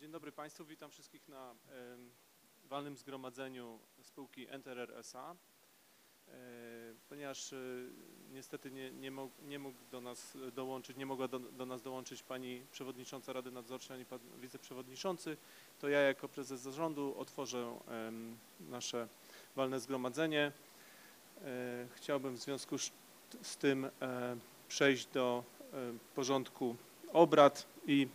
Dzień dobry Państwu, witam wszystkich na walnym zgromadzeniu spółki Enterer S.A. Ponieważ niestety nie mógł do nas dołączyć, nie mogła do nas dołączyć pani przewodnicząca Rady Nadzorczej ani pan wiceprzewodniczący, to ja jako prezes zarządu otworzę nasze walne zgromadzenie. Chciałbym w związku z tym przejść do porządku obrad i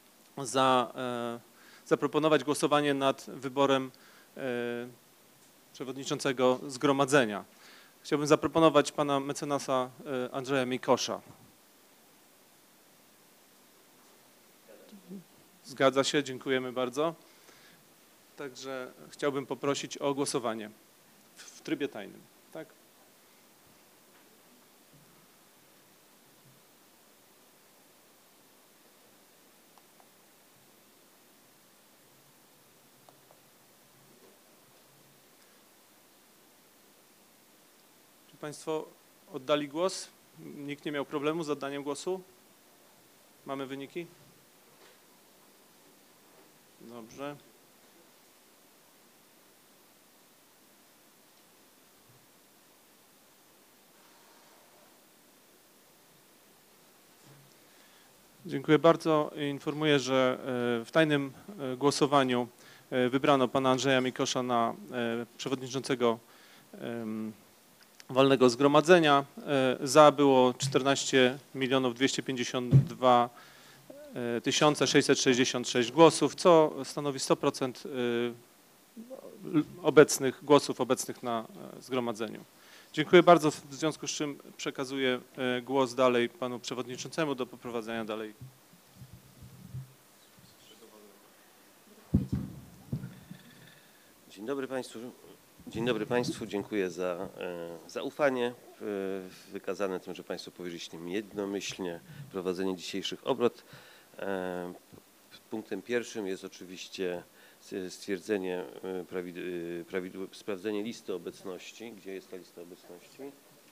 zaproponować głosowanie nad wyborem przewodniczącego zgromadzenia. Chciałbym zaproponować pana mecenasa Andrzeja Mikosza. Zgadza się, dziękujemy bardzo. Także chciałbym poprosić o głosowanie w trybie tajnym. Tak? Czy Państwo oddali głos? Nikt nie miał problemu z oddaniem głosu? Mamy wyniki? Dobrze. Dziękuję bardzo. Informuję, że w tajnym głosowaniu wybrano pana Andrzeja Mikosza na przewodniczącego walnego zgromadzenia. Za było 14 252 666 głosów, co stanowi 100% głosów obecnych na zgromadzeniu. Dziękuję bardzo, w związku z czym przekazuję głos dalej panu przewodniczącemu do poprowadzenia dalej. Dzień dobry Państwu. Dzień dobry Państwu. Dziękuję za zaufanie wykazane tym, że Państwo powierzyliście mi jednomyślnie prowadzenie dzisiejszych obrad. Punktem pierwszym jest oczywiście stwierdzenie, sprawdzenie listy obecności. Gdzie jest ta lista obecności?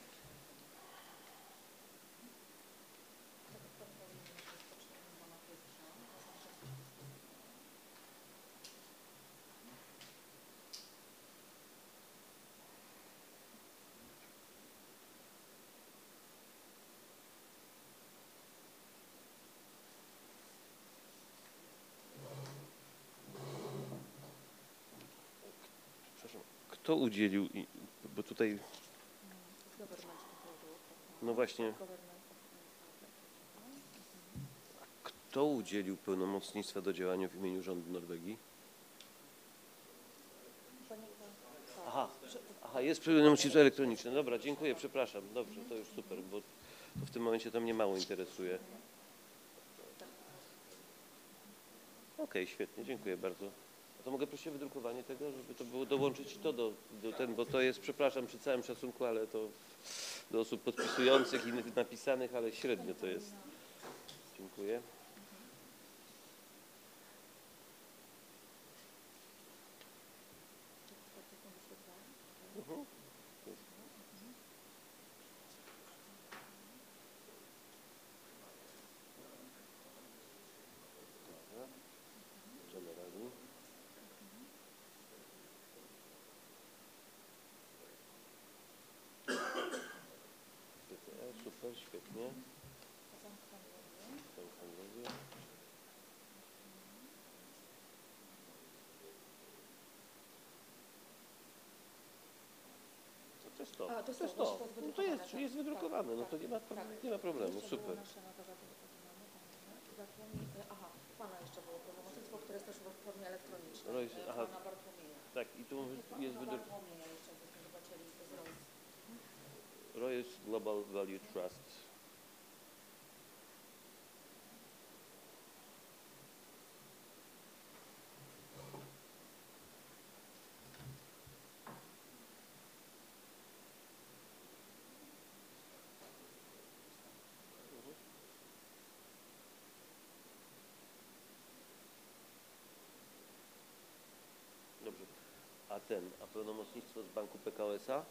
Kto udzielił, bo tutaj, no właśnie, kto udzielił pełnomocnictwa do działania w imieniu rządu Norwegii? Aha, jest pełnomocnictwo elektroniczne. Dobra, dziękuję, przepraszam. Dobrze, to już super, bo to w tym momencie to mnie mało interesuje. Okej, świetnie, dziękuję bardzo. A to mogę prosić o wydrukowanie tego, żeby to było dołączyć to bo to jest, przepraszam, przy całym szacunku, ale to do osób podpisujących i napisanych, ale średnio to jest. Dziękuję. Super, świetnie. To jest to. No to jest wydrukowane, no to nie ma problemu, super. Aha, pana jeszcze było pełnomocnictwo, które jest też w formie elektronicznej. Aha, pana Bartłomieja. tak, i tu jest wydrukowane. Bartłomieja jeszcze byśmy zobaczyli z Royce. Royce Global Value Trust. Dobrze. A pełnomocnictwo z banku Pekao S.A.?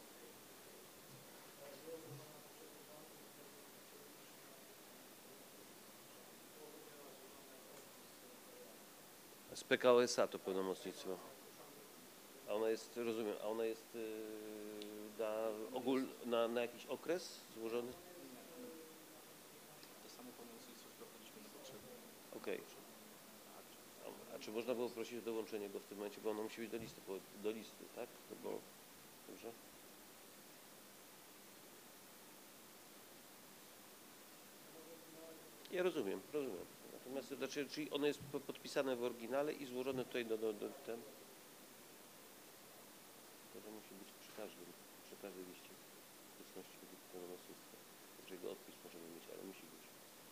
Z PKO SA to pełnomocnictwo. A ona jest, rozumiem, a ona jest na jakiś okres złożony? To samo pełnomocnictwo wprowadziliśmy na potrzeby. Okej. A czy można było prosić o dołączenie go w tym momencie, bo ono musi być do listy, tak? No bo, dobrze? Ja rozumiem. Natomiast, znaczy, czyli ono jest podpisane w oryginale i złożone tutaj do ten. To musi być przy każdej liście obecności pełnomocnictwa. Także jego odpis możemy mieć, ale musi być.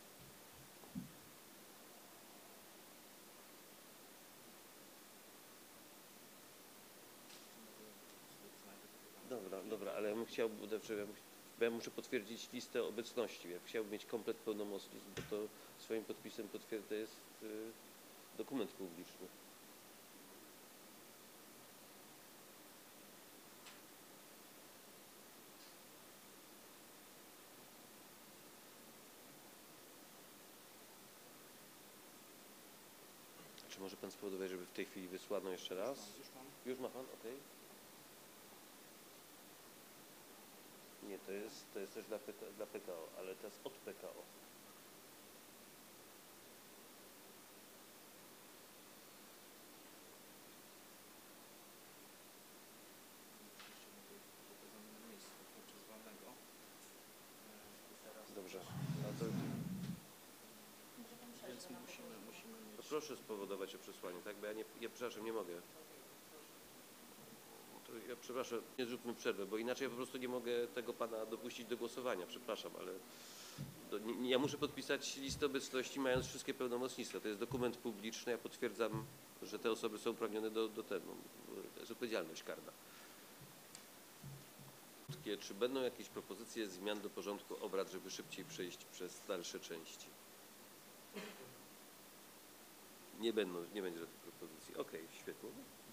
Dobra, ale ja bym chciał, bo ja muszę potwierdzić listę obecności. Ja chciałbym mieć komplet pełnomocnictw, bo to swoim podpisem potwierdza jest dokument publiczny. Czy może Pan spowodować, żeby w tej chwili wysłano jeszcze raz? Już ma Pan? Okej. Nie, to jest też dla PKO, ale teraz od PKO. Dobrze. Więc musimy To mieć... proszę spowodować o przesłanie, tak? Bo ja przepraszam, nie mogę. To ja przepraszam, nie zróbmy przerwę, bo inaczej ja po prostu nie mogę tego Pana dopuścić do głosowania. Przepraszam, ale ja muszę podpisać listę obecności, mając wszystkie pełnomocnictwa. To jest dokument publiczny, ja potwierdzam, że te osoby są uprawnione do tego. To jest odpowiedzialność karna. Czy będą jakieś propozycje zmian do porządku obrad, żeby szybciej przejść przez dalsze części? Nie będzie żadnych propozycji. Okej, świetnie.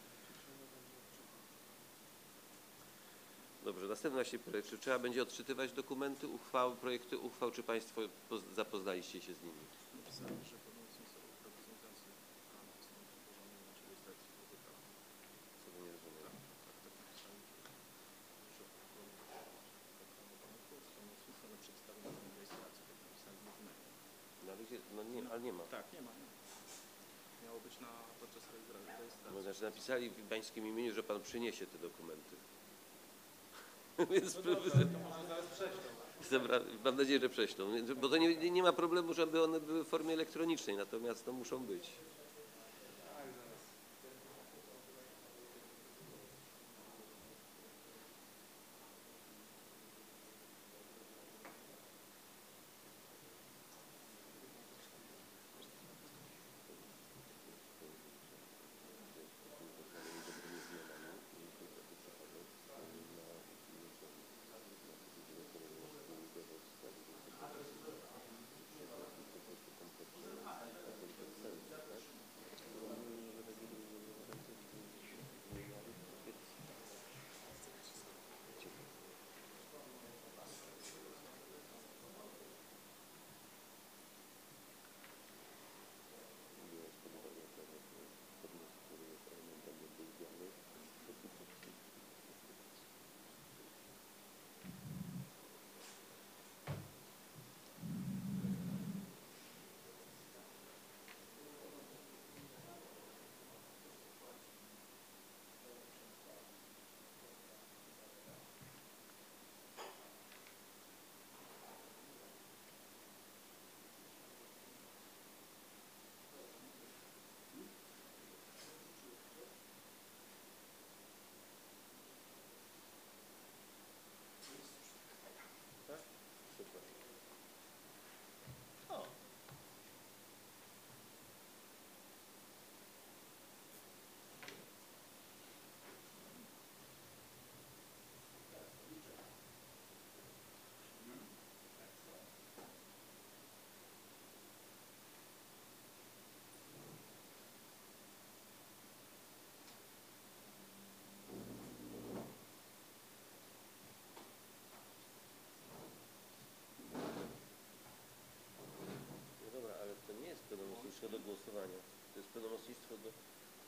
Dobrze, następny właśnie projekt. Czy trzeba będzie odczytywać dokumenty, projekty uchwał, czy Państwo zapoznaliście się z nimi? Napisałem, że pełnomocnictwo reprezentujący pana są położone na rejestracji PZK. Co to nie rozumiem. Tak napisałem, że pełnomocnictwo na przedstawioną rejestrację, tak napisałem w dokumencie. No, ale nie ma. Tak, nie ma. Miało być podczas rejestracji. No, znaczy napisali w pańskim imieniu, że Pan przyniesie te dokumenty. Więc mam nadzieję, że prześlą. Bo to nie ma problemu, żeby one były w formie elektronicznej, natomiast muszą być.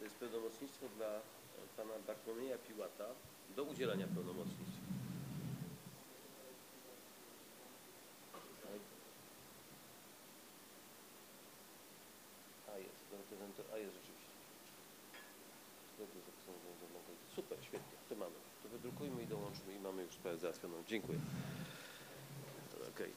jest pełnomocnictwo dla pana Bartłomieja Piłata do udzielania pełnomocnictw. A jest rzeczywiście. Super, świetnie, to mamy. To wydrukujmy i dołączmy i mamy już sprawę załatwioną. Dziękuję. Okay.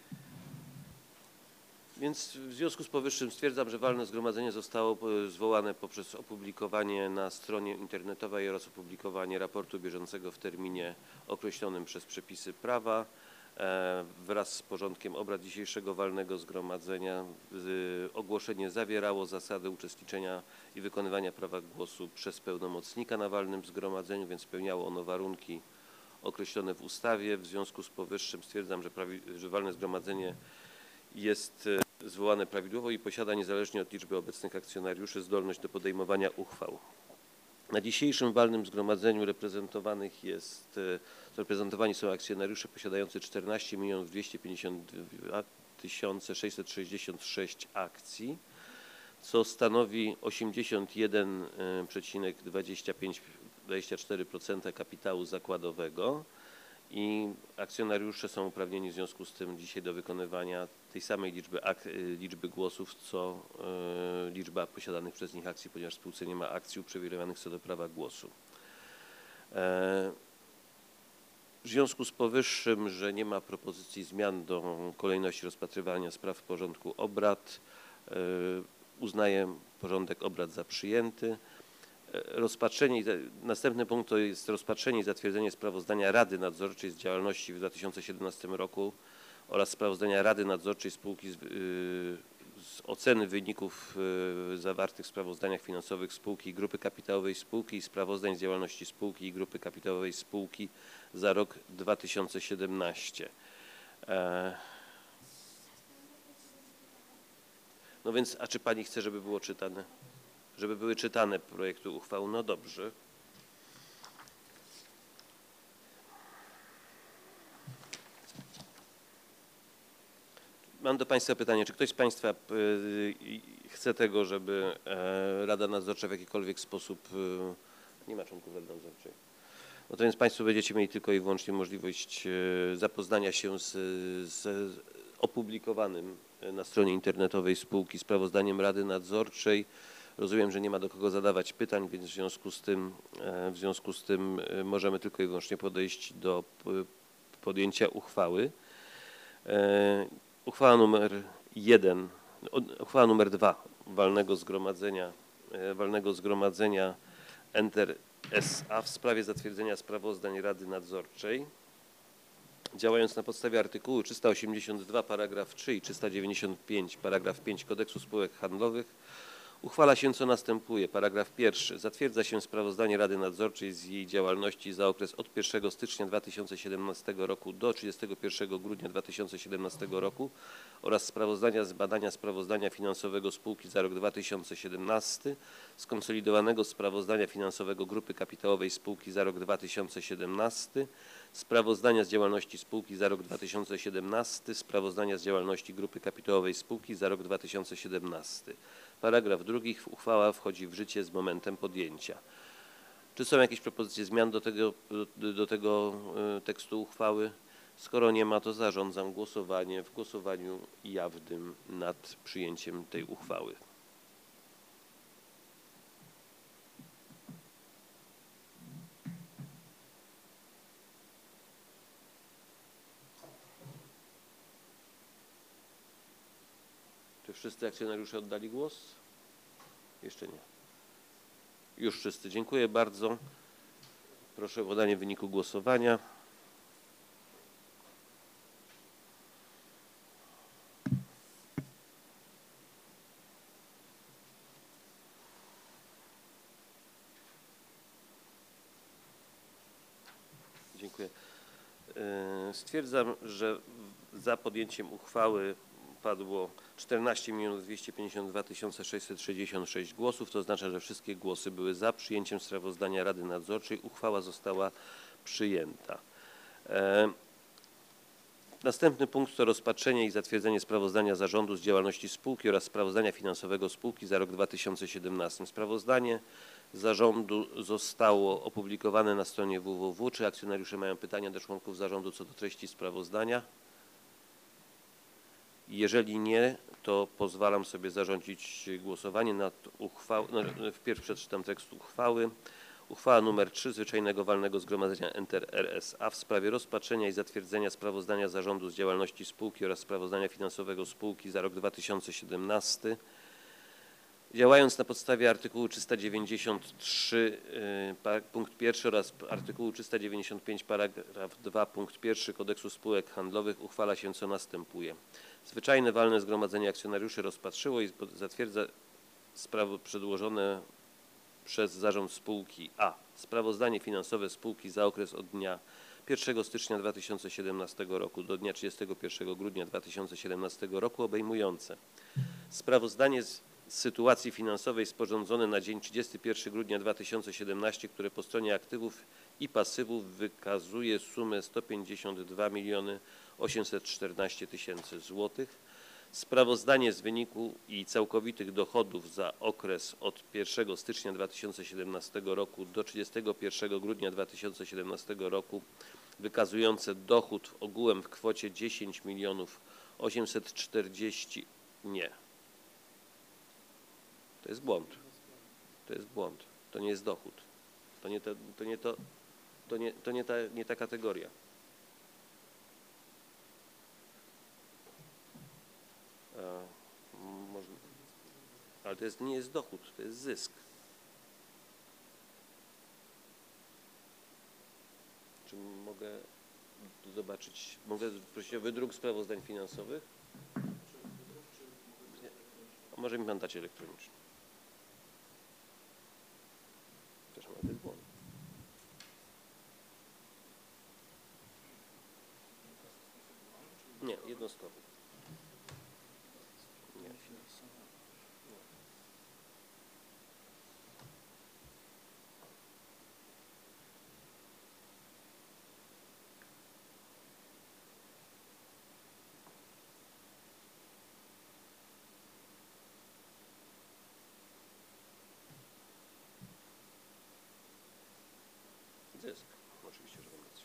Więc w związku z powyższym stwierdzam, że walne zgromadzenie zostało zwołane poprzez opublikowanie na stronie internetowej oraz opublikowanie raportu bieżącego w terminie określonym przez przepisy prawa. Wraz z porządkiem obrad dzisiejszego walnego zgromadzenia ogłoszenie zawierało zasady uczestniczenia i wykonywania prawa głosu przez pełnomocnika na walnym zgromadzeniu, więc spełniało ono warunki określone w ustawie. W związku z powyższym stwierdzam, że walne zgromadzenie jest zwołane prawidłowo i posiada niezależnie od liczby obecnych akcjonariuszy zdolność do podejmowania uchwał. Na dzisiejszym walnym zgromadzeniu reprezentowani są akcjonariusze posiadający 14 252 666 akcji, co stanowi 81,24% kapitału zakładowego i akcjonariusze są uprawnieni w związku z tym dzisiaj do wykonywania tej samej liczby głosów, co liczba posiadanych przez nich akcji, ponieważ w spółce nie ma akcji uprzywilejowanych co do prawa głosu. W związku z powyższym, że nie ma propozycji zmian do kolejności rozpatrywania spraw w porządku obrad, uznaję porządek obrad za przyjęty. Następny punkt to jest rozpatrzenie i zatwierdzenie sprawozdania Rady Nadzorczej z działalności w 2017 roku oraz sprawozdania Rady Nadzorczej spółki z oceny wyników zawartych w sprawozdaniach finansowych spółki i grupy kapitałowej spółki i sprawozdań z działalności spółki i grupy kapitałowej spółki za rok 2017. No więc, a czy pani chce, żeby było czytane? Żeby były czytane projekty uchwał? No dobrze. Mam do państwa pytanie, czy ktoś z państwa chce tego, żeby Rada Nadzorcza w jakikolwiek sposób, nie ma członków Rady Nadzorczej, no to więc państwo będziecie mieli tylko i wyłącznie możliwość zapoznania się z opublikowanym na stronie internetowej spółki sprawozdaniem Rady Nadzorczej. Rozumiem, że nie ma do kogo zadawać pytań, więc w związku z tym możemy tylko i wyłącznie podejść do podjęcia uchwały. Uchwała numer 2 walnego zgromadzenia Enter S.A. w sprawie zatwierdzenia sprawozdań Rady Nadzorczej. Działając na podstawie artykułu 382 paragraf 3 i 395 paragraf 5 Kodeksu Spółek Handlowych uchwala się, co następuje. Paragraf pierwszy. Zatwierdza się sprawozdanie Rady Nadzorczej z jej działalności za okres od 1 stycznia 2017 roku do 31 grudnia 2017 roku oraz sprawozdania z badania sprawozdania finansowego spółki za rok 2017, skonsolidowanego sprawozdania finansowego grupy kapitałowej spółki za rok 2017, sprawozdania z działalności spółki za rok 2017, sprawozdania z działalności grupy kapitałowej spółki za rok 2017. Paragraf drugi. Uchwała wchodzi w życie z momentem podjęcia. Czy są jakieś propozycje zmian do tego tekstu uchwały? Skoro nie ma, to zarządzam głosowanie w głosowaniu jawnym nad przyjęciem tej uchwały. Czy wszyscy akcjonariusze oddali głos? Jeszcze nie. Już wszyscy. Dziękuję bardzo. Proszę o podanie wyniku głosowania. Dziękuję. Stwierdzam, że za podjęciem uchwały padło 14 252 666 głosów. To oznacza, że wszystkie głosy były za przyjęciem sprawozdania Rady Nadzorczej. Uchwała została przyjęta. Następny punkt to rozpatrzenie i zatwierdzenie sprawozdania zarządu z działalności spółki oraz sprawozdania finansowego spółki za rok 2017. Sprawozdanie zarządu zostało opublikowane na stronie www. Czy akcjonariusze mają pytania do członków zarządu co do treści sprawozdania? Jeżeli nie, to pozwalam sobie zarządzić głosowanie nad uchwałą. Wpierw przeczytam tekst uchwały. Uchwała nr 3 Zwyczajnego Walnego Zgromadzenia Enter RSA w sprawie rozpatrzenia i zatwierdzenia sprawozdania zarządu z działalności spółki oraz sprawozdania finansowego spółki za rok 2017. Działając na podstawie artykułu 393 punkt 1 oraz artykułu 395 paragraf 2 punkt 1 Kodeksu Spółek Handlowych uchwala się co następuje. Zwyczajne Walne Zgromadzenie Akcjonariuszy rozpatrzyło i zatwierdza sprawy przedłożone przez zarząd spółki a. Sprawozdanie finansowe spółki za okres od dnia 1 stycznia 2017 roku do dnia 31 grudnia 2017 roku obejmujące sprawozdanie z sytuacji finansowej sporządzone na dzień 31 grudnia 2017, które po stronie aktywów i pasywów wykazuje sumę 152 814 000 złotych. Sprawozdanie z wyniku i całkowitych dochodów za okres od 1 stycznia 2017 roku do 31 grudnia 2017 roku wykazujące dochód ogółem w kwocie 10 840 nie. To jest błąd. To jest błąd. To nie jest dochód. Nie ta kategoria. Ale to nie jest dochód, to jest zysk. Czy mogę zobaczyć, mogę prosić o wydruk sprawozdań finansowych? A może mi pan dać elektronicznie? Przepraszam, ale to jest błąd. Nie, jednostkowy. Nie. Zysk. Oczywiście, że mam rację.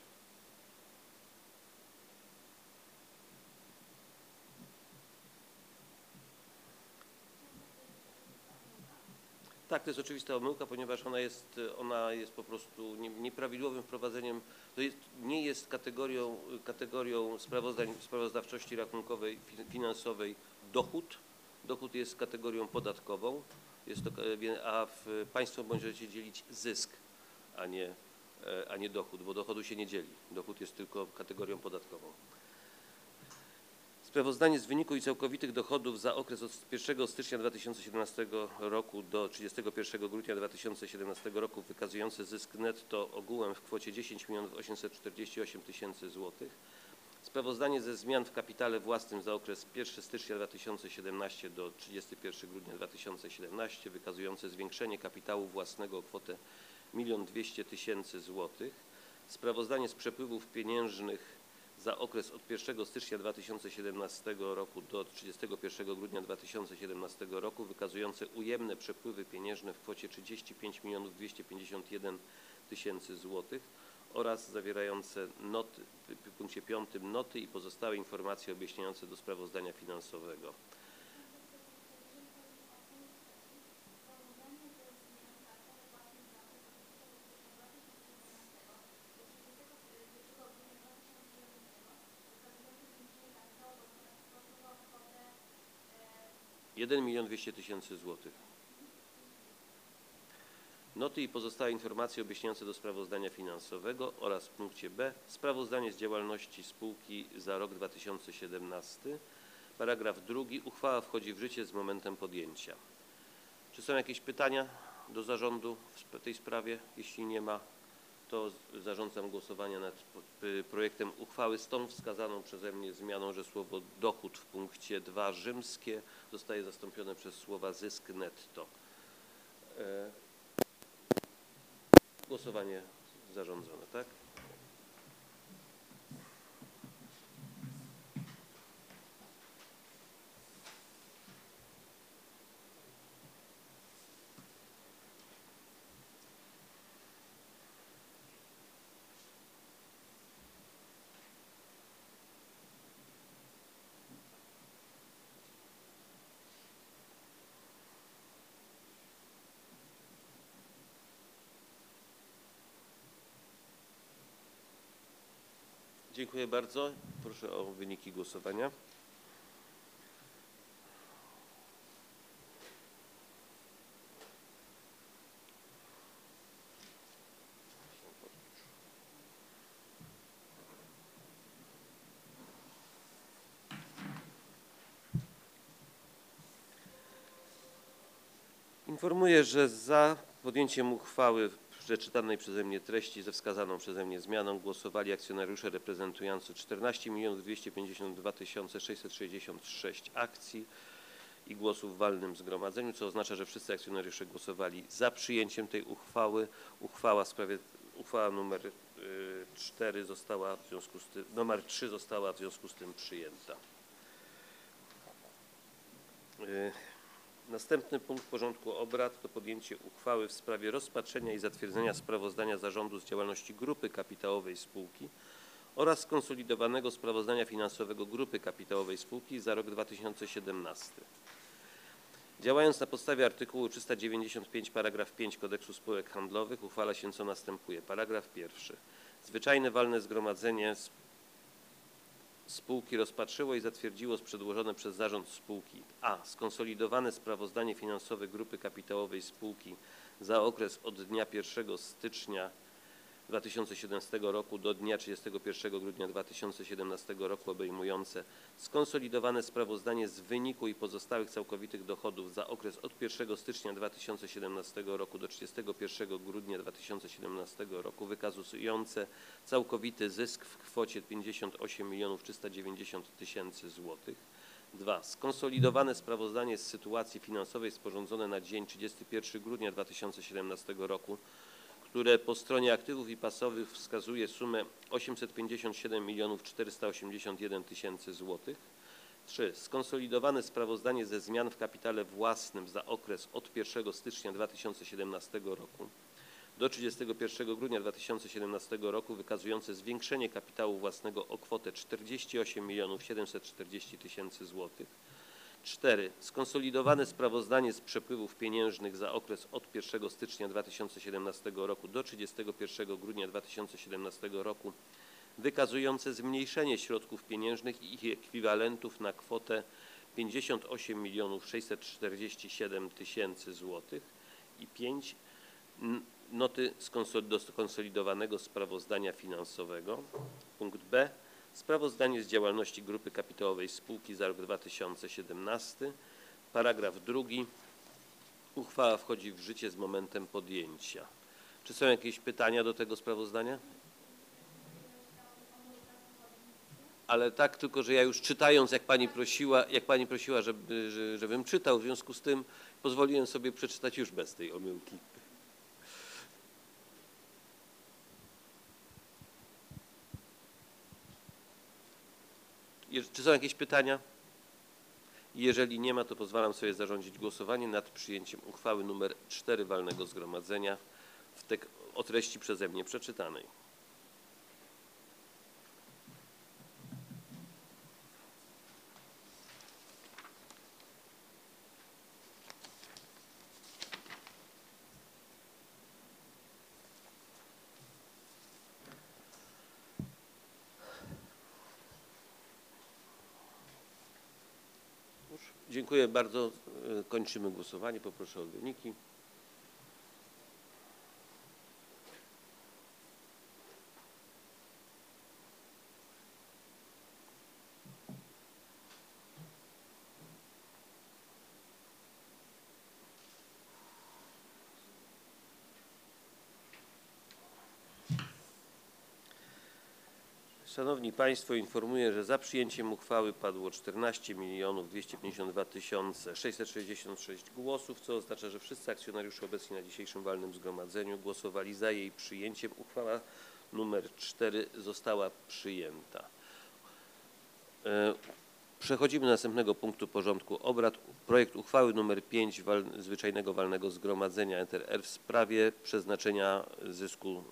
Tak, to jest oczywista omyłka, ponieważ ona jest po prostu nieprawidłowym wprowadzeniem, nie jest kategorią sprawozdań sprawozdawczości rachunkowej, finansowej dochód. Dochód jest kategorią podatkową, a państwo możecie dzielić zysk, a nie dochód, bo dochodu się nie dzieli. Dochód jest tylko kategorią podatkową. Sprawozdanie z wyniku i całkowitych dochodów za okres od 1 stycznia 2017 roku do 31 grudnia 2017 roku wykazujące zysk netto ogółem w kwocie 10 848 000 złotych. Sprawozdanie ze zmian w kapitale własnym za okres 1 stycznia 2017 do 31 grudnia 2017 wykazujące zwiększenie kapitału własnego o kwotę 1 200 000 złotych. Sprawozdanie z przepływów pieniężnych za okres od 1 stycznia 2017 roku do 31 grudnia 2017 roku wykazujące ujemne przepływy pieniężne w kwocie 35 251 000 złotych oraz zawierające noty, w punkcie 5 noty i pozostałe informacje objaśniające do sprawozdania finansowego. Jeden 1 200 000 złotych. Noty i pozostałe informacje objaśniające do sprawozdania finansowego oraz w punkcie B sprawozdanie z działalności spółki za rok 2017. Paragraf 2. Uchwała wchodzi w życie z momentem podjęcia. Czy są jakieś pytania do zarządu w tej sprawie? Jeśli nie ma, to zarządzam głosowanie nad projektem uchwały z tą wskazaną przeze mnie zmianą, że słowo dochód w punkcie 2 rzymskie zostaje zastąpione przez słowa zysk netto. Głosowanie zarządzone, tak? Dziękuję bardzo. Proszę o wyniki głosowania. Informuję, że za podjęciem uchwały w przeczytanej przeze mnie treści ze wskazaną przeze mnie zmianą głosowali akcjonariusze reprezentujący 14 252 666 akcji i głosów w walnym zgromadzeniu, co oznacza, że wszyscy akcjonariusze głosowali za przyjęciem tej uchwały. Uchwała numer 4 została w związku z tym, numer 3 została w związku z tym przyjęta. Następny punkt porządku obrad to podjęcie uchwały w sprawie rozpatrzenia i zatwierdzenia sprawozdania zarządu z działalności grupy kapitałowej spółki oraz skonsolidowanego sprawozdania finansowego grupy kapitałowej spółki za rok 2017. Działając na podstawie artykułu 395 paragraf 5 Kodeksu spółek handlowych uchwala się co następuje. Paragraf pierwszy. Zwyczajne walne zgromadzenie spółki rozpatrzyło i zatwierdziło przedłożone przez zarząd spółki a. Skonsolidowane sprawozdanie finansowe grupy kapitałowej spółki za okres od dnia 1 stycznia 2017 roku do dnia 31 grudnia 2017 roku obejmujące skonsolidowane sprawozdanie z wyniku i pozostałych całkowitych dochodów za okres od 1 stycznia 2017 roku do 31 grudnia 2017 roku wykazujące całkowity zysk w kwocie 58 390 000 złotych. 2. Skonsolidowane sprawozdanie z sytuacji finansowej sporządzone na dzień 31 grudnia 2017 roku, które po stronie aktywów i pasywów wskazuje sumę 857 481 000 złotych. 3. Skonsolidowane sprawozdanie ze zmian w kapitale własnym za okres od 1 stycznia 2017 roku do 31 grudnia 2017 roku wykazujące zwiększenie kapitału własnego o kwotę 48 740 000 złotych. 4. Skonsolidowane sprawozdanie z przepływów pieniężnych za okres od 1 stycznia 2017 roku do 31 grudnia 2017 roku wykazujące zmniejszenie środków pieniężnych i ich ekwiwalentów na kwotę 58 647 000 złotych. I 5. Noty do skonsolidowanego sprawozdania finansowego. Punkt B. Sprawozdanie z działalności grupy kapitałowej spółki za rok 2017. Paragraf 2. Uchwała wchodzi w życie z momentem podjęcia. Czy są jakieś pytania do tego sprawozdania? Ale tak, tylko że ja już czytając, jak pani prosiła, żebym czytał, w związku z tym pozwoliłem sobie przeczytać już bez tej omyłki. Czy są jakieś pytania? Jeżeli nie ma, to pozwalam sobie zarządzić głosowanie nad przyjęciem uchwały nr 4 walnego zgromadzenia o treści przeze mnie przeczytanej. Dziękuję bardzo. Kończymy głosowanie. Poproszę o wyniki. Szanowni Państwo, informuję, że za przyjęciem uchwały padło 14 252 666 głosów, co oznacza, że wszyscy akcjonariusze obecni na dzisiejszym walnym zgromadzeniu głosowali za jej przyjęciem. Uchwała nr 4 została przyjęta. Przechodzimy do następnego punktu porządku obrad. Projekt uchwały nr 5 Zwyczajnego Walnego Zgromadzenia NTR w sprawie przeznaczenia zysku.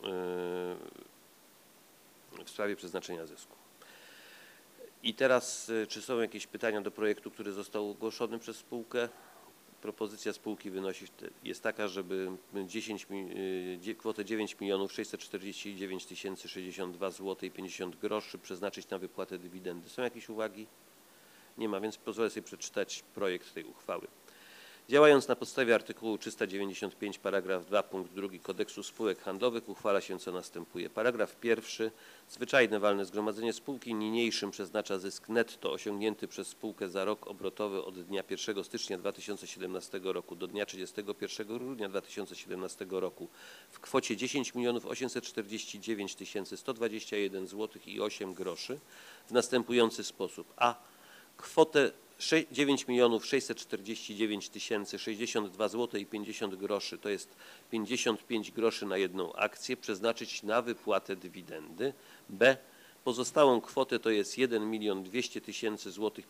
I teraz, czy są jakieś pytania do projektu, który został ogłoszony przez spółkę? propozycja spółki jest taka, żeby kwotę 9 649 062 zł i 50 groszy przeznaczyć na wypłatę dywidendy. Są jakieś uwagi? Nie ma, więc pozwolę sobie przeczytać projekt tej uchwały. Działając na podstawie artykułu 395 paragraf 2 punkt 2 Kodeksu spółek handlowych uchwala się co następuje. Paragraf 1. Zwyczajne walne zgromadzenie spółki niniejszym przeznacza zysk netto osiągnięty przez spółkę za rok obrotowy od dnia 1 stycznia 2017 roku do dnia 31 grudnia 2017 roku w kwocie 10 849 121 zł i 8 groszy w następujący sposób. A. Kwotę 9 649 062 zł i 50 groszy, to jest 55 groszy na jedną akcję, przeznaczyć na wypłatę dywidendy. B. Pozostałą kwotę, to jest 1 200 000 zł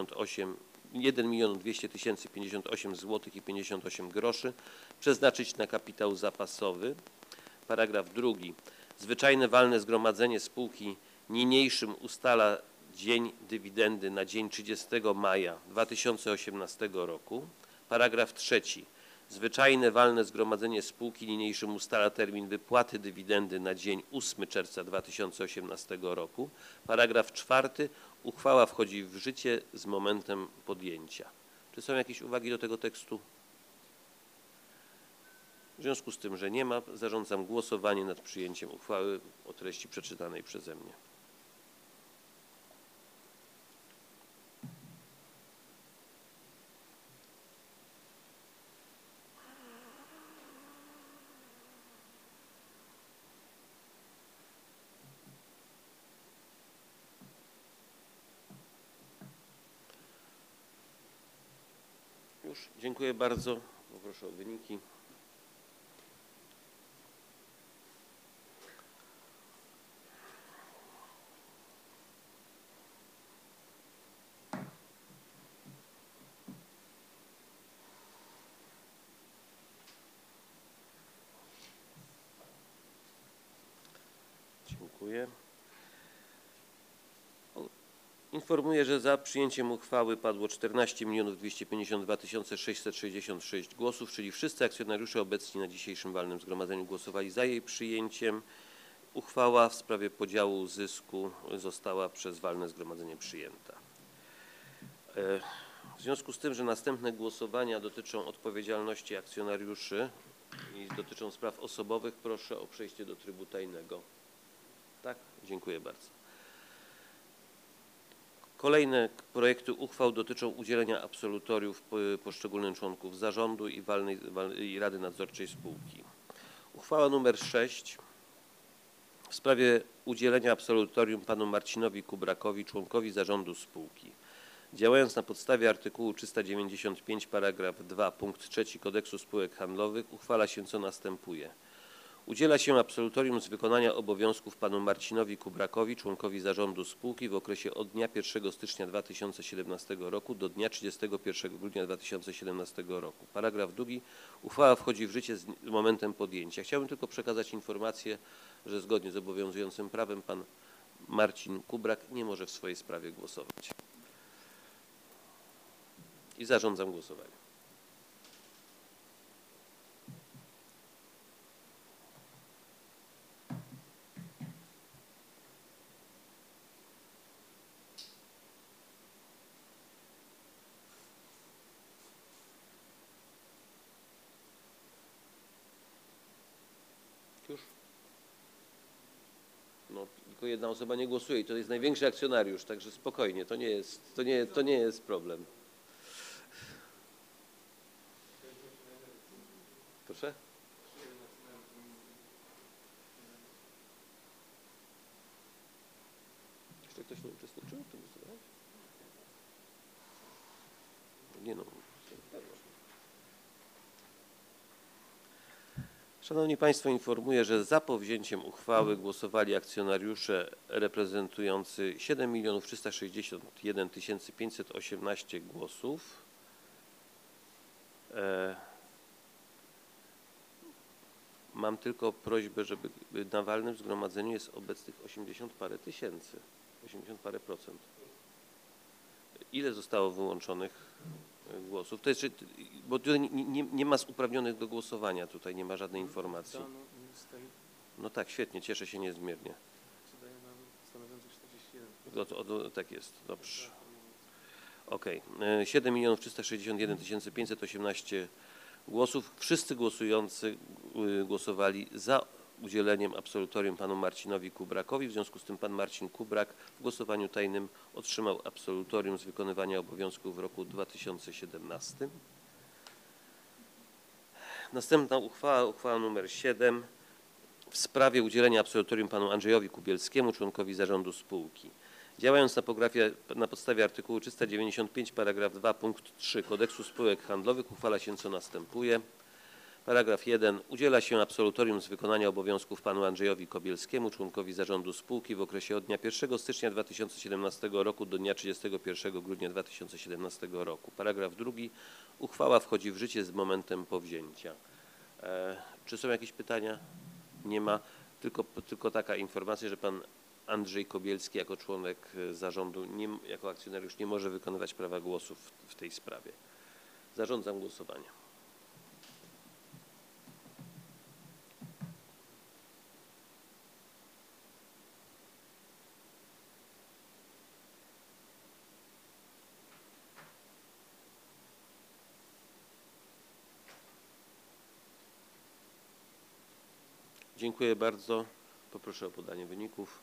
1 200 058 zł i 58 groszy, przeznaczyć na kapitał zapasowy. Paragraf 2. Zwyczajne walne zgromadzenie spółki niniejszym ustala dzień dywidendy na dzień 30 maja 2018 roku. Paragraf 3. Zwyczajne walne zgromadzenie spółki niniejszym ustala termin wypłaty dywidendy na dzień 8 czerwca 2018 roku. Paragraf 4. Uchwała wchodzi w życie z momentem podjęcia. Czy są jakieś uwagi do tego tekstu? W związku z tym, że nie ma, zarządzam głosowanie nad przyjęciem uchwały o treści przeczytanej przeze mnie. Już, dziękuję bardzo. Poproszę o wyniki. Dziękuję. Informuję, że za przyjęciem uchwały padło 14 252 666 głosów, czyli wszyscy akcjonariusze obecni na dzisiejszym walnym zgromadzeniu głosowali za jej przyjęciem. Uchwała w sprawie podziału zysku została przez walne zgromadzenie przyjęta. W związku z tym, że następne głosowania dotyczą odpowiedzialności akcjonariuszy i dotyczą spraw osobowych, proszę o przejście do trybu tajnego. Tak? Dziękuję bardzo. Kolejne projekty uchwał dotyczą udzielenia absolutoriów poszczególnym członków zarządu i Rady Nadzorczej spółki. Uchwała nr 6 w sprawie udzielenia absolutorium panu Marcinowi Kubrakowi, członkowi zarządu spółki. Działając na podstawie artykułu 395 paragraf 2 punkt 3 Kodeksu spółek handlowych uchwala się co następuje. Udziela się absolutorium z wykonania obowiązków panu Marcinowi Kubrakowi, członkowi zarządu spółki w okresie od dnia 1 stycznia 2017 roku do dnia 31 grudnia 2017 roku. Paragraf 2. Uchwała wchodzi w życie z momentem podjęcia. Chciałbym tylko przekazać informację, że zgodnie z obowiązującym prawem pan Marcin Kubrak nie może w swojej sprawie głosować. I zarządzam głosowanie. Już? No, tylko jedna osoba nie głosuje i to jest największy akcjonariusz, także spokojnie, to nie jest problem. Proszę? Jeszcze ktoś nie uczestniczył w tym głosowaniu? Nie no. Szanowni Państwo, informuję, że za powzięciem uchwały głosowali akcjonariusze reprezentujący 7 361 518 głosów. Mam tylko prośbę, żeby na walnym zgromadzeniu jest obecnych 80 parę tysięcy, 80 parę procent. Ile zostało wyłączonych? głosów. To jest, bo tutaj nie ma uprawnionych do głosowania, tutaj nie ma żadnej informacji. No tak, świetnie, cieszę się niezmiernie. Daje nam stanowiący 41. Tak jest, dobrze. Okej. 7 361 518 głosów. Wszyscy głosujący głosowali za udzieleniem absolutorium panu Marcinowi Kubrakowi. W związku z tym pan Marcin Kubrak w głosowaniu tajnym otrzymał absolutorium z wykonywania obowiązków w roku 2017. Następna uchwała nr 7 w sprawie udzielenia absolutorium panu Andrzejowi Kubielskiemu, członkowi zarządu spółki. Działając na podstawie artykułu 395 paragraf 2 punkt 3 Kodeksu spółek handlowych uchwala się co następuje. Paragraf 1. Udziela się absolutorium z wykonania obowiązków panu Andrzejowi Kobielskiemu, członkowi zarządu spółki w okresie od dnia 1 stycznia 2017 roku do dnia 31 grudnia 2017 roku. Paragraf 2. Uchwała wchodzi w życie z momentem powzięcia. Czy są jakieś pytania? Nie ma. Tylko taka informacja, że pan Andrzej Kobielski jako członek zarządu, jako akcjonariusz nie może wykonywać prawa głosu w tej sprawie. Zarządzam głosowanie. Dziękuję bardzo. Poproszę o podanie wyników.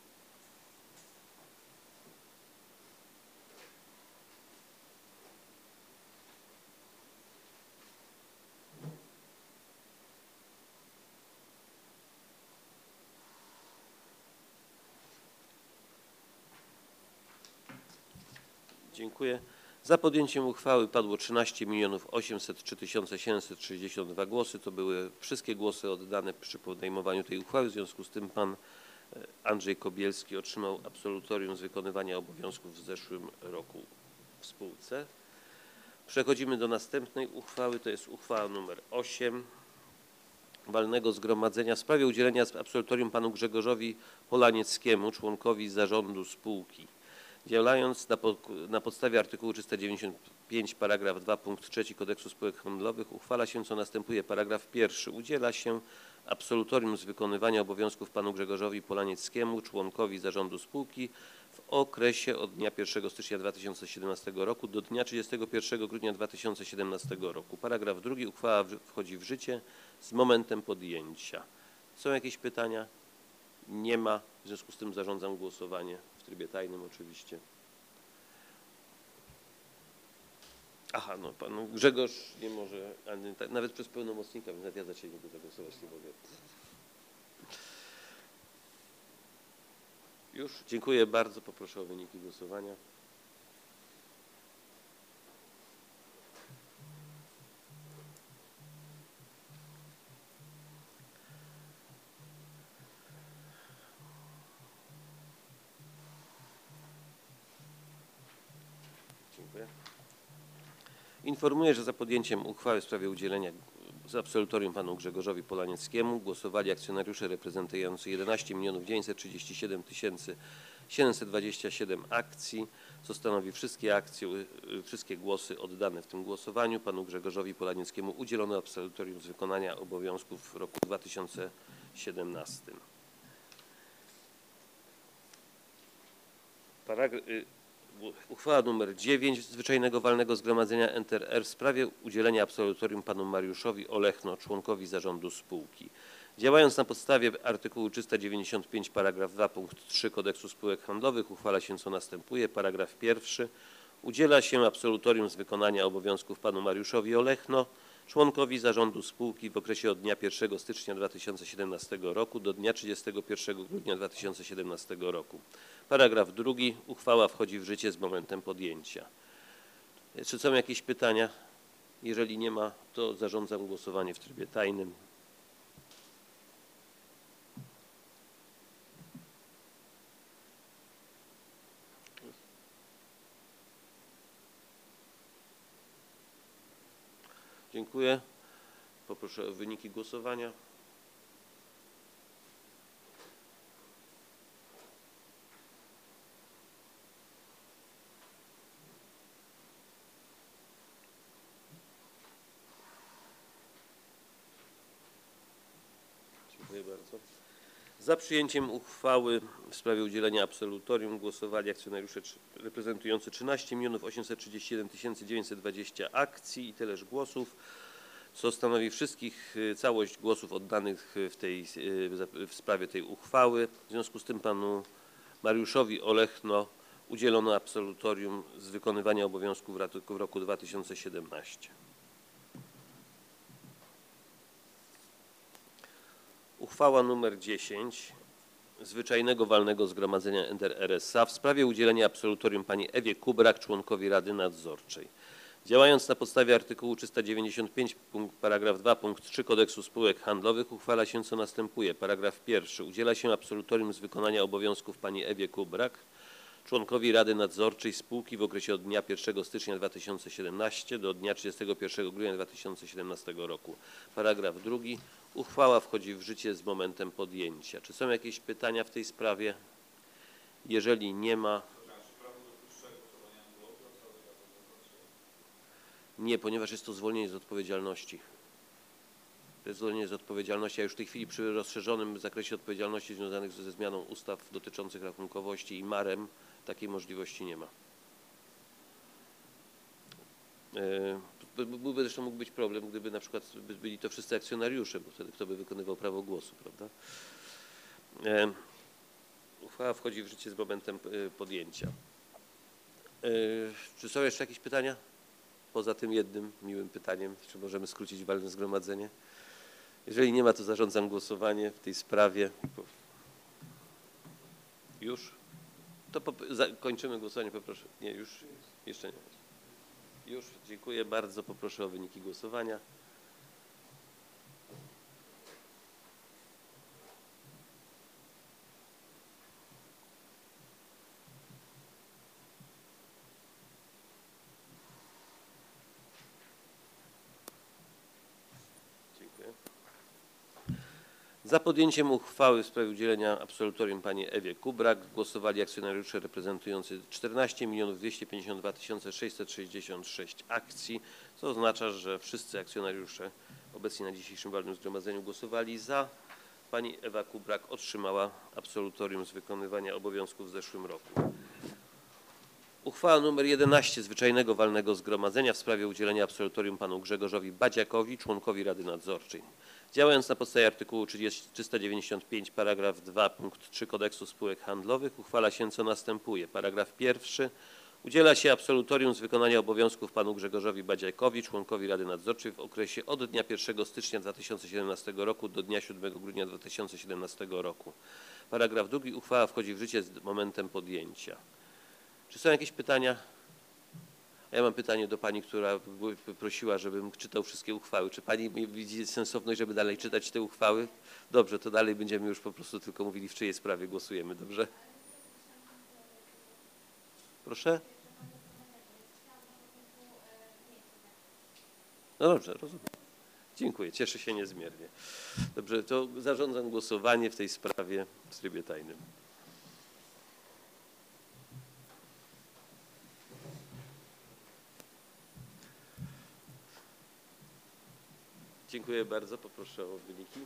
Dziękuję. Za podjęciem uchwały padło 13 803 762 głosy. To były wszystkie głosy oddane przy podejmowaniu tej uchwały. W związku z tym pan Andrzej Kobielski otrzymał absolutorium z wykonywania obowiązków w zeszłym roku w spółce. Przechodzimy do następnej uchwały. To jest uchwała nr 8 walnego zgromadzenia w sprawie udzielenia absolutorium panu Grzegorzowi Polanieckiemu, członkowi zarządu spółki. Działając na podstawie artykułu 395 paragraf 2 punkt 3 Kodeksu spółek handlowych uchwala się co następuje. Paragraf 1. Udziela się absolutorium z wykonywania obowiązków panu Grzegorzowi Polanieckiemu, członkowi zarządu spółki w okresie od dnia 1 stycznia 2017 roku do dnia 31 grudnia 2017 roku. Paragraf 2. Uchwała wchodzi w życie z momentem podjęcia. Są jakieś pytania? Nie ma. W związku z tym zarządzam głosowanie w trybie tajnym oczywiście. Aha, no pan Grzegorz nie może, nawet przez pełnomocnika, więc nawet ja za ciebie nie zagłosować nie mogę. Już? Dziękuję bardzo. Poproszę o wyniki głosowania. Dziękuję. Informuję, że za podjęciem uchwały w sprawie udzielenia absolutorium panu Grzegorzowi Polanieckiemu głosowali akcjonariusze reprezentujący 11 937 727 akcji, co stanowi wszystkie akcje, wszystkie głosy oddane w tym głosowaniu. Panu Grzegorzowi Polanieckiemu udzielono absolutorium z wykonania obowiązków w roku 2017. Uchwała nr 9 Zwyczajnego Walnego Zgromadzenia NTR w sprawie udzielenia absolutorium panu Mariuszowi Olechno, członkowi zarządu spółki. Działając na podstawie artykułu 395 paragraf 2 punkt 3 Kodeksu spółek handlowych uchwala się co następuje. Paragraf 1. Udziela się absolutorium z wykonania obowiązków panu Mariuszowi Olechno, członkowi zarządu spółki w okresie od dnia 1 stycznia 2017 roku do dnia 31 grudnia 2017 roku. Paragraf 2. Uchwała wchodzi w życie z momentem podjęcia. Czy są jakieś pytania? Jeżeli nie ma, to zarządzam głosowanie w trybie tajnym. Dziękuję. Poproszę o wyniki głosowania. bardzo. Za przyjęciem uchwały w sprawie udzielenia absolutorium głosowali akcjonariusze reprezentujący 13 831 920 akcji i tyleż głosów, co stanowi całość głosów oddanych w sprawie tej uchwały. W związku z tym panu Mariuszowi Olechno udzielono absolutorium z wykonywania obowiązków w roku 2017. Uchwała nr 10 Zwyczajnego Walnego Zgromadzenia NRS-a w sprawie udzielenia absolutorium pani Ewie Kubrak, członkowi Rady Nadzorczej. Działając na podstawie artykułu 395 paragraf 2 punkt 3 Kodeksu Spółek Handlowych uchwala się co następuje. Paragraf 1. Udziela się absolutorium z wykonania obowiązków pani Ewie Kubrak, członkowi Rady Nadzorczej spółki w okresie od dnia 1 stycznia 2017 do dnia 31 grudnia 2017 roku. Paragraf 2. Uchwała wchodzi w życie z momentem podjęcia. Czy są jakieś pytania w tej sprawie? Jeżeli nie ma... Nie, ponieważ jest to zwolnienie z odpowiedzialności. To jest zwolnienie z odpowiedzialności, a już w tej chwili przy rozszerzonym zakresie odpowiedzialności związanych ze zmianą ustaw dotyczących rachunkowości i MAREM takiej możliwości nie ma. Zresztą mógł być problem, gdyby na przykład byli to wszyscy akcjonariusze, bo wtedy kto by wykonywał prawo głosu, prawda? Uchwała wchodzi w życie z momentem podjęcia. Czy są jeszcze jakieś pytania? Poza tym jednym miłym pytaniem, czy możemy skrócić walne zgromadzenie? Jeżeli nie ma, to zarządzam głosowanie w tej sprawie. Już? To kończymy głosowanie, poproszę. Nie, już? Jeszcze nie. Już, dziękuję bardzo. Poproszę o wyniki głosowania. Dziękuję. Za podjęciem uchwały w sprawie udzielenia absolutorium pani Ewie Kubrak głosowali akcjonariusze reprezentujący 14 252 666 akcji, co oznacza, że wszyscy akcjonariusze obecni na dzisiejszym walnym zgromadzeniu głosowali za. Pani Ewa Kubrak otrzymała absolutorium z wykonywania obowiązków w zeszłym roku. Uchwała nr 11 Zwyczajnego Walnego Zgromadzenia w sprawie udzielenia absolutorium panu Grzegorzowi Badziakowi, członkowi Rady Nadzorczej. Działając na podstawie artykułu 395 paragraf 2 punkt 3 Kodeksu Spółek Handlowych uchwala się co następuje. Paragraf 1. Udziela się absolutorium z wykonania obowiązków panu Grzegorzowi Badziakowi, członkowi Rady Nadzorczej w okresie od dnia 1 stycznia 2017 roku do dnia 7 grudnia 2017 roku. Paragraf 2. Uchwała wchodzi w życie z momentem podjęcia. Czy są jakieś pytania? Ja mam pytanie do pani, która prosiła, żebym czytał wszystkie uchwały. Czy pani widzi sensowność, żeby dalej czytać te uchwały? Dobrze, to dalej będziemy już po prostu tylko mówili, w czyjej sprawie głosujemy. Dobrze? Proszę? No dobrze, rozumiem. Dziękuję, cieszę się niezmiernie. Dobrze, to zarządzam głosowanie w tej sprawie w trybie tajnym. Dziękuję bardzo. Poproszę o wyniki.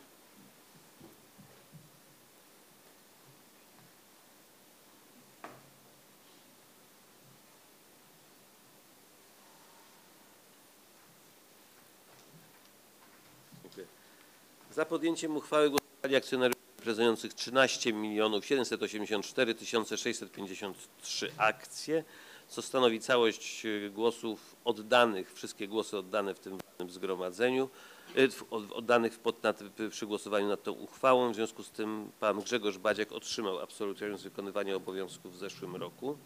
Dziękuję. Za podjęciem uchwały głosowali akcjonariusze reprezentujących 13 784 653 akcje, co stanowi całość głosów oddanych, wszystkie głosy oddane w tym zgromadzeniu, oddanych przy głosowaniu nad tą uchwałą. W związku z tym pan Grzegorz Badziak otrzymał absolutorium z wykonywania obowiązków w zeszłym roku.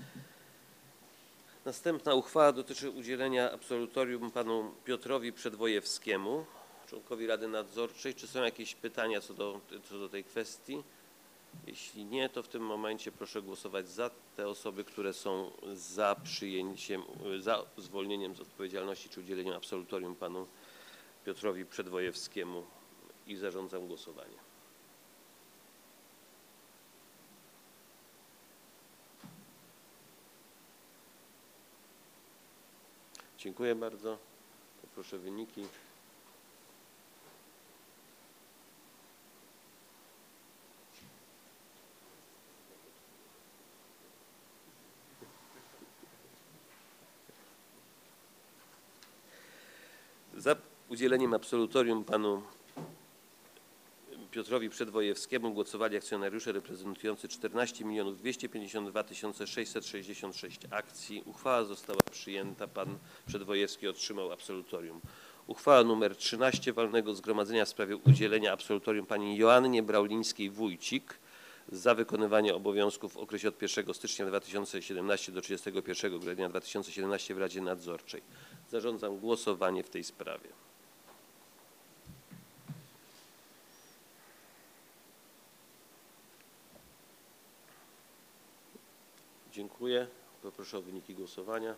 Następna uchwała dotyczy udzielenia absolutorium panu Piotrowi Przedwojewskiemu, członkowi Rady Nadzorczej. Czy są jakieś pytania co do tej kwestii? Jeśli nie, to w tym momencie proszę głosować za te osoby, które są za przyjęciem, za zwolnieniem z odpowiedzialności czy udzieleniem absolutorium panu Piotrowi Przedwojewskiemu i zarządzam głosowanie. Dziękuję bardzo. Poproszę wyniki. Za udzieleniem absolutorium panu Piotrowi Przedwojewskiemu głosowali akcjonariusze reprezentujący 14 252 666 akcji. Uchwała została przyjęta. Pan Przedwojewski otrzymał absolutorium. Uchwała nr 13 walnego zgromadzenia w sprawie udzielenia absolutorium pani Joannie Braulińskiej-Wójcik za wykonywanie obowiązków w okresie od 1 stycznia 2017 do 31 grudnia 2017 w Radzie Nadzorczej. Zarządzam głosowanie w tej sprawie. Dziękuję. Poproszę o wyniki głosowania.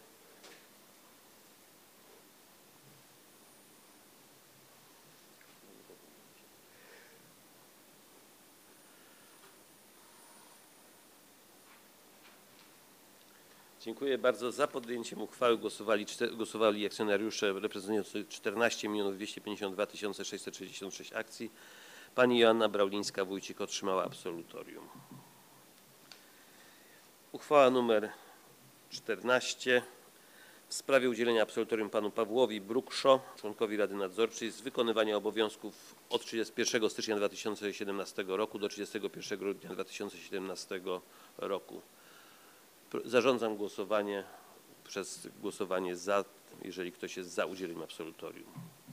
Dziękuję bardzo. Za podjęciem uchwały głosowali akcjonariusze reprezentujący 14 252 666 akcji. Pani Joanna Braulińska-Wójcik otrzymała absolutorium. Uchwała nr 14 w sprawie udzielenia absolutorium panu Pawłowi Brukszo, członkowi Rady Nadzorczej z wykonywania obowiązków od 31 stycznia 2017 roku do 31 grudnia 2017 roku. Zarządzam głosowanie przez głosowanie za, jeżeli ktoś jest za udzieleniem absolutorium.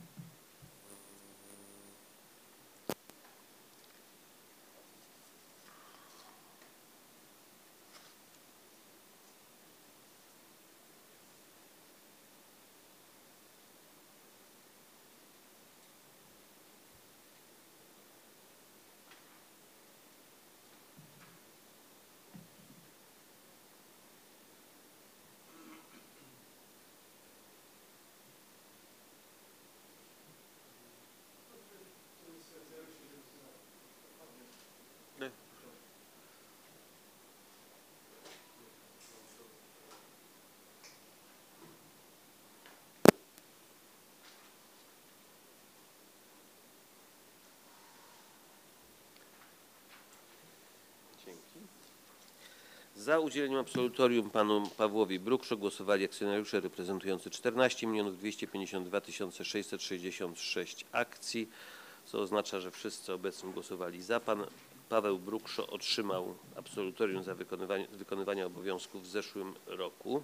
Za udzieleniem absolutorium panu Pawłowi Brukszo głosowali akcjonariusze reprezentujący 14 252 666 akcji, co oznacza, że wszyscy obecni głosowali za. Pan Paweł Brukszo otrzymał absolutorium za wykonywanie obowiązków w zeszłym roku.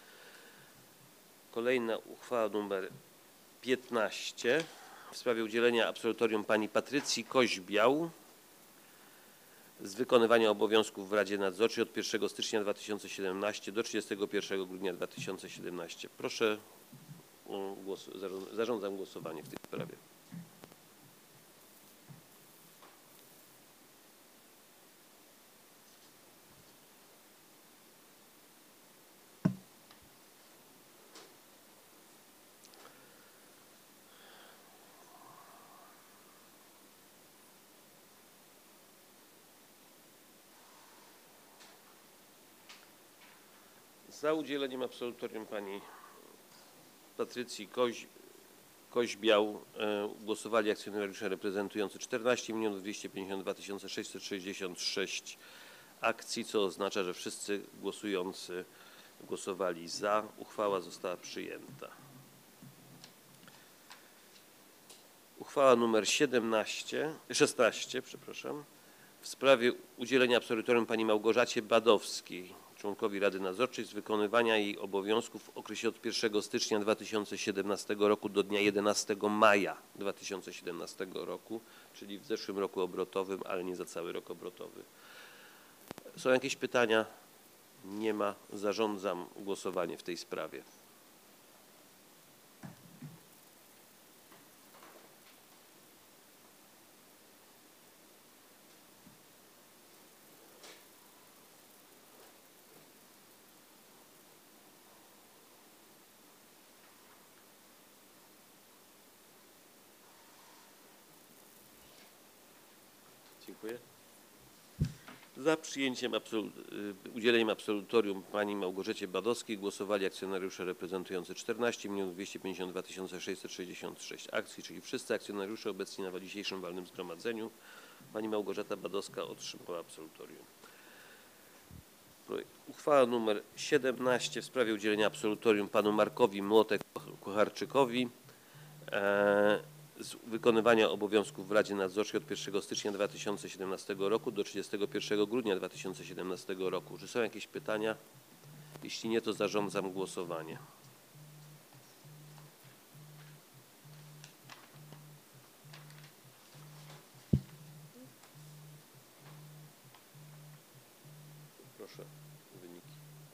Kolejna uchwała nr 15 w sprawie udzielenia absolutorium pani Patrycji Koźbiał z wykonywania obowiązków w Radzie Nadzorczej od 1 stycznia 2017 do 31 grudnia 2017. Proszę o głos. Zarządzam głosowanie w tej sprawie. Za udzieleniem absolutorium pani Patrycji Koźbiał głosowali akcjonariusze reprezentujący 14 252 666 akcji, co oznacza, że wszyscy głosujący głosowali za. Uchwała została przyjęta. Uchwała nr 16 w sprawie udzielenia absolutorium pani Małgorzacie Badowskiej, członkowi Rady Nadzorczej z wykonywania jej obowiązków w okresie od 1 stycznia 2017 roku do dnia 11 maja 2017 roku, czyli w zeszłym roku obrotowym, ale nie za cały rok obrotowy. Są jakieś pytania? Nie ma. Zarządzam głosowanie w tej sprawie. Dziękuję. Za przyjęciem udzieleniem absolutorium pani Małgorzacie Badowskiej głosowali akcjonariusze reprezentujący 14 252 666 akcji, czyli wszyscy akcjonariusze obecni na dzisiejszym walnym zgromadzeniu. Pani Małgorzata Badowska otrzymała absolutorium. Uchwała nr 17 w sprawie udzielenia absolutorium panu Markowi Młotek-Kucharczykowi z wykonywania obowiązków w Radzie Nadzorczej od 1 stycznia 2017 roku do 31 grudnia 2017 roku. Czy są jakieś pytania? Jeśli nie, to zarządzam głosowanie. Proszę wyniki.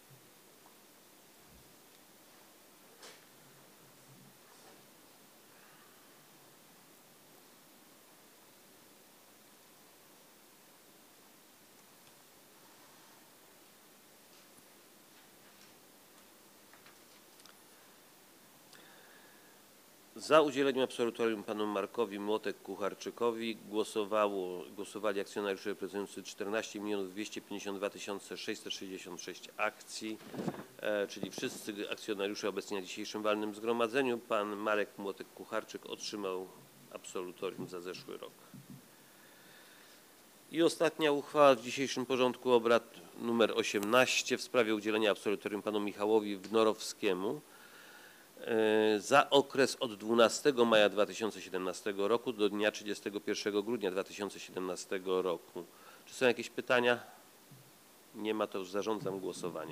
Za udzieleniem absolutorium panu Markowi Młotek-Kucharczykowi głosowali akcjonariusze reprezentujący 14 252 666 akcji, czyli wszyscy akcjonariusze obecni na dzisiejszym walnym zgromadzeniu. Pan Marek Młotek-Kucharczyk otrzymał absolutorium za zeszły rok. I ostatnia uchwała w dzisiejszym porządku obrad nr 18 w sprawie udzielenia absolutorium panu Michałowi Wnorowskiemu za okres od 12 maja 2017 roku do dnia 31 grudnia 2017 roku. Czy są jakieś pytania? Nie ma, to już zarządzam głosowanie.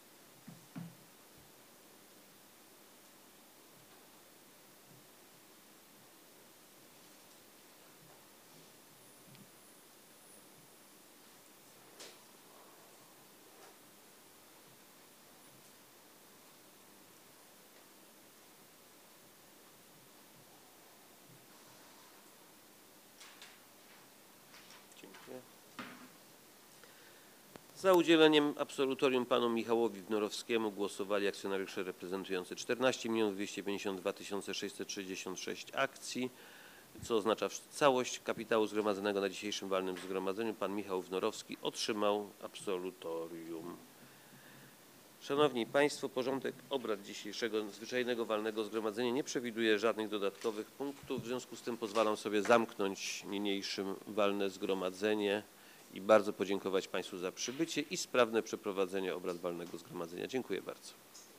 Dziękuję. Za udzieleniem absolutorium panu Michałowi Wnorowskiemu głosowali akcjonariusze reprezentujący 14 252 666 akcji, co oznacza całość kapitału zgromadzonego na dzisiejszym walnym zgromadzeniu. Pan Michał Wnorowski otrzymał absolutorium. Szanowni Państwo, porządek obrad dzisiejszego zwyczajnego walnego zgromadzenia nie przewiduje żadnych dodatkowych punktów. W związku z tym pozwalam sobie zamknąć niniejszym walne zgromadzenie i bardzo podziękować Państwu za przybycie i sprawne przeprowadzenie obrad walnego zgromadzenia. Dziękuję bardzo.